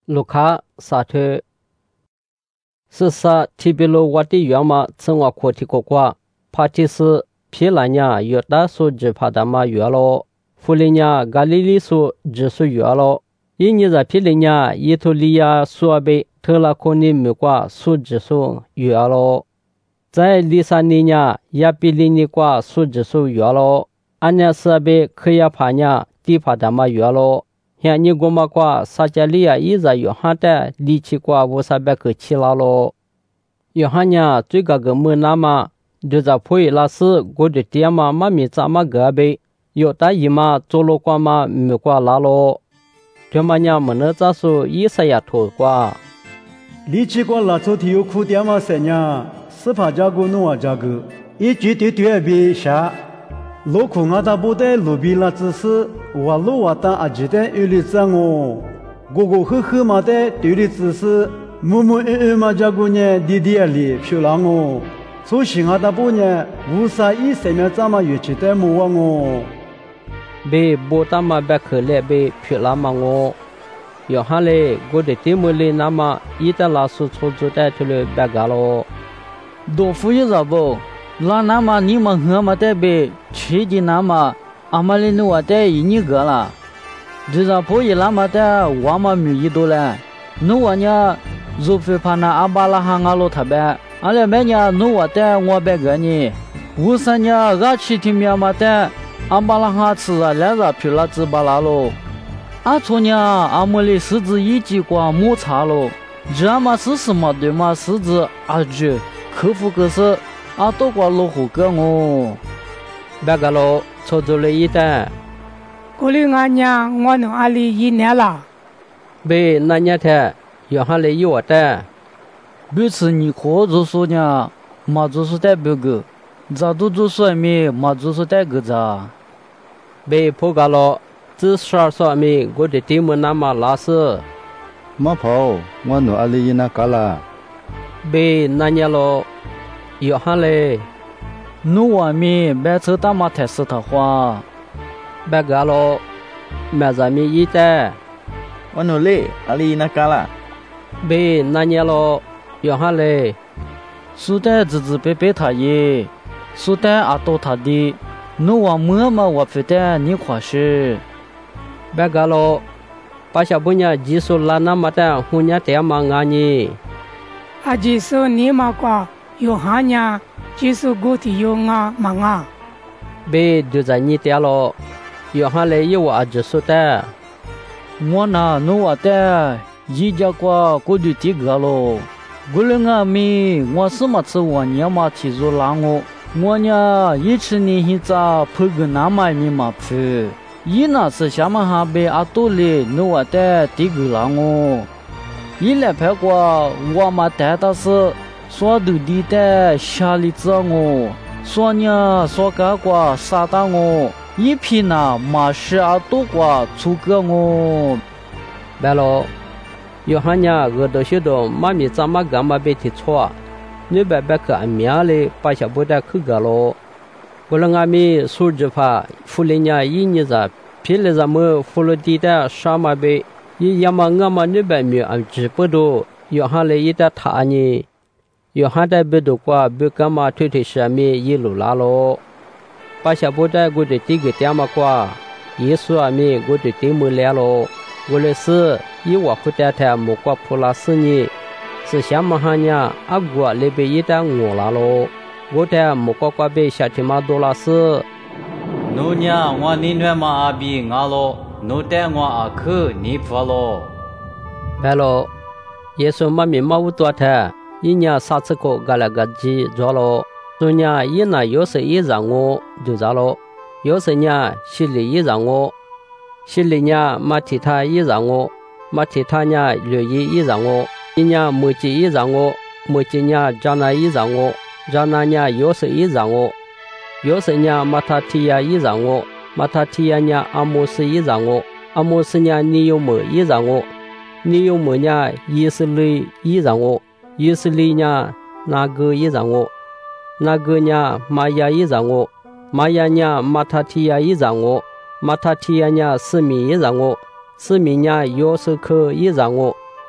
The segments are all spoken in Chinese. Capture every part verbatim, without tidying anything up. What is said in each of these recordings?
ลูกค้าสาธุศึกษาที่เบโลวัติยามาซึ่งว่าควรที่กว่าพาทิสพิลาญาอยู่ตาสุจิพาดามาอยู่แล้วฟุลิญากาลิลิสุจิสุอยู่แล้วยิ่งจะพิลิญายิทุลียาสัวเบเธอละคนนี้มีกว่าสุจิสุอยู่แล้วใจลิซานีญายาปิลินีกว่าสุจิสุอยู่แล้วอันนี้สเบขยาพาญาที่พาดามาอยู่แล้วเฮียนี่กูมากว่าสัจลียาอิจาอยู่ฮันแต่ลิชิกว่าวุสเบกชิลาโลอยู่ฮันยาจุกกะมือนามาดูจะพูดลาสึกูดิเตียมามามีจามากะเบอยู่ตายิมาโจโลกว่ามามีกว่าลาโลเทมันยามเนจะสุยิสยาถูกว่าลิชิกว่าลาสุที่อยู่คู่เตียมาเสียญาสภาจากูนัวจากูอีจิตที่บีชาลูกงาตาบุเตลูบิลาจิสวาลูวาตาอาจิเตอุลิซังโอกูกูฮึฮึมาเตตุลิจิสมุมุเอเอมาจากูเนดีดีอลีพิวลังโอสุชิงาตาบุเนวุสาอีเสมีจามาอยู่จิเตมัวงโอเบบูตามาเบคเลเบพิวลามังโอยอฮันเลกูเดติมุเลนามาอีตาลาสุชุจุเตทุเลเบกาโลดูฟุยซาโบลานามานี่มาเหือมาเตเบชีจินามาอามาเลนัวเตยินิกะลาจิซาพูยลามาเตวามามิยิโดเลนัวญาซูเฟพานาอาบาลาฮังอาโลทะเบอะเลเมญานัวเตงัวเบกะนีวุสัญญากาชิทิมยามาเตอาบาลาฮาซึอะเลซาพิลาจิบาลาโลอาโทญาอาโมเลสิจิยิจิกว่ามูชาโลจามาสิสมาเดมาสิจิอาจุ科夫个是阿多瓜老虎个我， 别个喽，操作了一单。 过了俺娘，我弄阿里一年了。 别那年天，要喊来有单。 别吃你可做说呢，嘛做是带别个，咋都做说没，嘛做是带个咋。 别破个喽，只说说没，我的题目那么老实。 没跑，我弄阿里一那个了。 别那年喽，要喊嘞， 努瓦米别吃大马太死他花， 别个喽，没咱们一单。 我努力，阿里那个了。 别那年喽，要喊嘞， 苏代自自别别他耶，苏代阿多他的，努瓦么么我非得你夸是， 别个喽，把小姑娘技术拉那么的，姑娘这么安尼。 阿吉说你嘛瓜有哈呢，就是过去有啊嘛啊。 别就在你家咯，要喊来有我就说的。 我那努瓦的，一家瓜过去几个咯。过了俺没，我什么吃我娘嘛提出拉我，我呢一吃你现在拍个那么咪嘛拍，一那是下面哈被阿多嘞努瓦的第个拉我。一来拍过，我嘛带的是说土地的下里子我，说呢说个过杀打我，一批呢马是啊多过出个我。 白了，有哈呢我都晓得妈咪怎么干嘛被提错，你白白个俺苗嘞把小不带去个咯，我让俺们数据怕，富人家一年子，偏来咱们富了地的啥嘛被。一要么我们那边没俺知不道，要喊来一点他呢，要喊在别的国别干嘛推推上面一路拉咯，把小不带我的第个点嘛瓜，耶稣阿面我的点没来咯，我的是一我不带他莫瓜普拉斯呢，是想么哈呢？阿国那边一点我拉咯，我的莫瓜瓜被下天嘛多拉斯。 奴娘我宁愿嘛阿比阿咯。努带我阿去你发咯， 白咯，耶稣妈咪嘛无多他，一年三次个嘎啦嘎叽做咯，昨年一年有时一让我就做咯，有时呢心里一让我，心里呢马提他一让我，马提他呢六一一让我，一年木吉一让我，木吉呢张那一让我，张那呢有时一让我，有时呢马他提呀一让我。马塔提亚呢，阿摩斯一让我，阿摩斯呢，你有么一让我，你有么呢？以色列一让我，以色列呢，那个一让我，那个呢，玛雅一让我，玛雅呢，马塔提亚一让我，马塔提亚呢，斯米一让我，斯米呢，约瑟克一让我，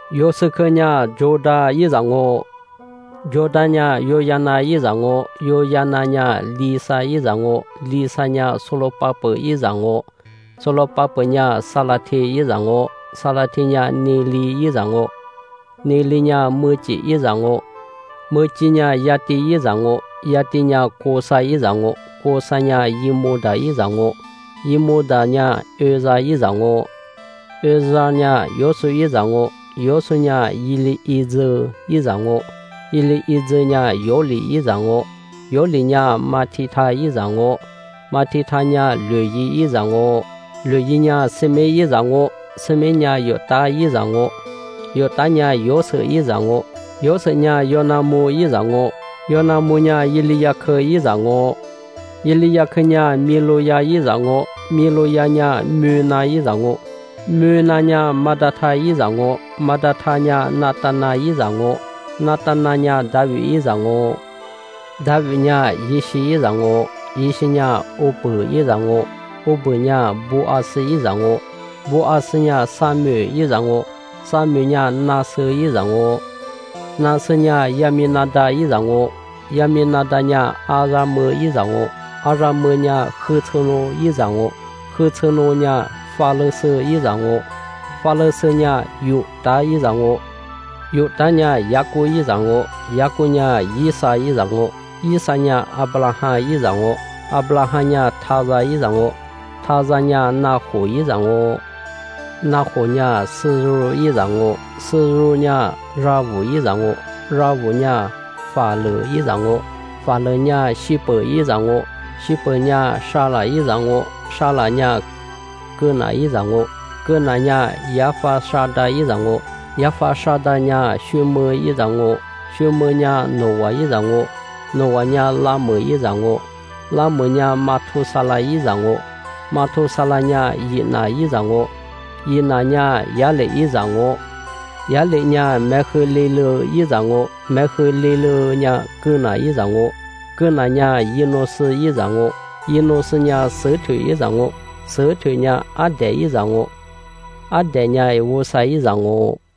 约瑟克呀约达一让我，约达呀约亚拿一让我，约亚拿呀利撒一让我，利撒呀苏罗巴伯一让我，苏罗巴伯呀撒拉提一让我，撒拉提呀尼利一让我，尼利呀摩吉一让我，摩吉呀亚蒂一让我，亚蒂呀哥萨一让我，哥萨呀伊摩达一让我，伊摩达呀约扎一让我，约扎呀约书一让我，约书呀伊利一泽一让我，伊利一泽呀约利一让我，约利呀马提塔一让我，马提塔呀吕伊一让我，吕伊呀示每一让我，示每呀约达一让我，约达呀约瑟一让我，约瑟呀约拿姆一让我，约拿姆呀以利亚克一让我，以利亚克呀米罗亚一让我，米罗亚呀米拿一让我，米拿呀马达塔一让我，马达塔呀纳达拿一让我，纳达拿呀大卫一让我，大卫呀以西一让我，以西呀欧伯一让我，欧伯呀布阿斯一让我，布阿斯呀撒母一让我，撒母呀拿瑟一让我，拿瑟呀亚米拿达一让我，亚米拿达呀阿拉摩一让我，阿拉摩呀何策罗一让我，何策罗呀法勒瑟一让我，法勒瑟呀犹大一让我，犹大呀雅各一让我，雅各呀以撒一让我，以撒呀阿布拉罕一让我，阿布拉罕呀塔扎一让我，塔扎呀拿火一让我，拿火呀斯如一让我，斯如呀拉乌一让我，拉乌呀法勒一让我，法勒呀希伯一让我，希伯呀沙拉一让我，沙拉呀哥拿一让我，哥拿呀亚法沙达一让我，亚法沙达呀薛摩一让我，薛摩呀挪瓦一让我，挪瓦呀拉摩一让我，拉摩呀马图萨拉一让我，马图萨拉呀以拿一让我，以拿呀亚雷一让我，亚雷呀麦赫雷勒一让我，麦赫雷勒呀哥拿一让我，哥拿呀伊诺斯一让我，伊诺斯呀蛇腿一让我，蛇腿呀阿代一让我，阿代呀乌萨一让我。